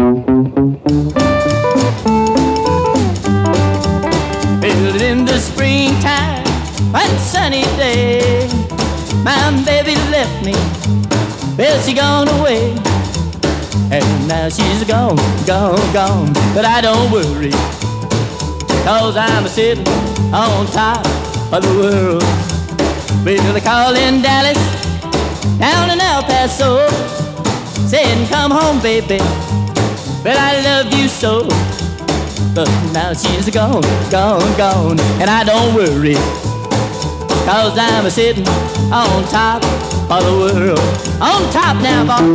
Well, in the springtime, one sunny day, my baby left me. Well, she gone away, and now she's gone, gone, gone. But I don't worry, 'cause I'm sitting on top of the world. Well, they call in Dallas, down in El Paso, saying, come home, baby. Well, I love you so. But now she's gone, gone, gone. And I don't worry, 'cause I'm sitting on top of the world. On top now, boy.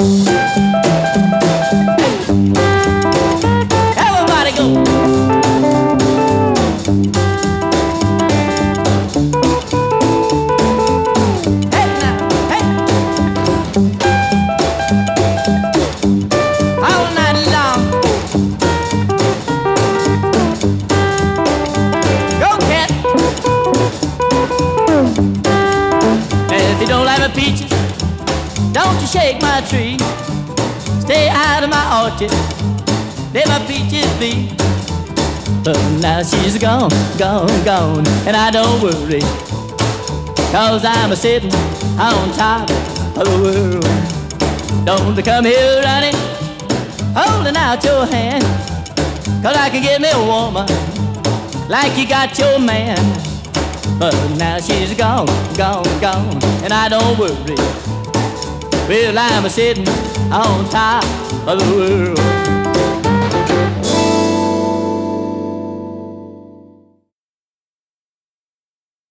Everybody go. Peaches, don't you shake my tree. Stay out of my orchard, let my peaches be. But now she's gone, gone, gone. And I don't worry, 'cause I'm sitting on top of the world. Don't come here running, holding out your hand, 'cause I can get me a woman like you got your man. But now she's gone, gone, gone. And I don't worry, well, I'm sitting on top of the world.